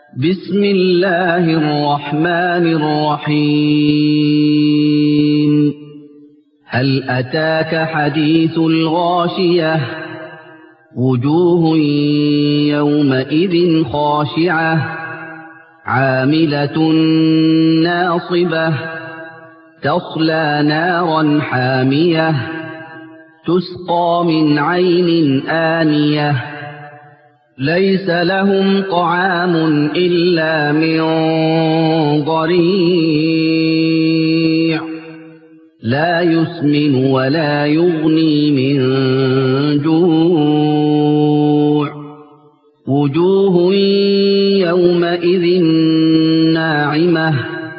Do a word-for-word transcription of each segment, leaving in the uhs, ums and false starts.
بسم الله الرحمن الرحيم هل أتاك حديث الغاشية وجوه يومئذ خاشعة عاملة ناصبة تصلى نارا حامية تسقى من عين آنية ليس لهم طعام إلا من ضريع لا يسمن ولا يغني من جوع وجوه يومئذ ناعمة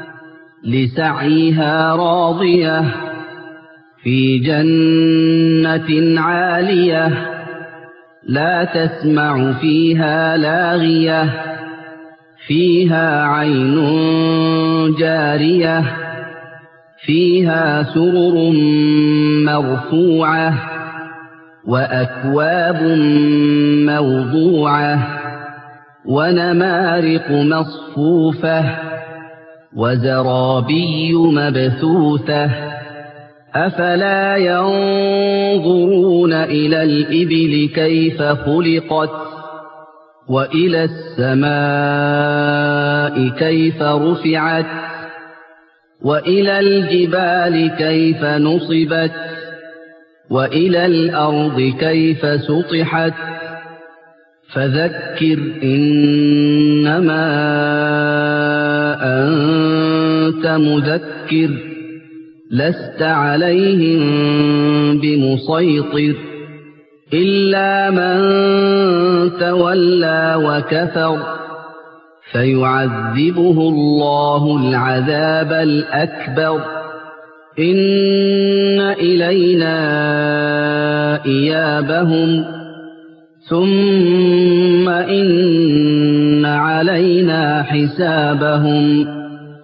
لسعيها راضية في جنة عالية لا تسمع فيها لاغية فيها عين جارية فيها سرر مرفوعة وأكواب موضوعة ونمارق مصفوفة وزرابي مبثوثة أفلا ينظرون إلى الإبل كيف خلقت وإلى السماء كيف رفعت وإلى الجبال كيف نصبت وإلى الأرض كيف سطحت فذكر إنما أنت مذكر لست عليهم بمسيطر إلا من تولى وكفر فيعذبه الله العذاب الأكبر إن إلينا إيابهم ثم إن علينا حسابهم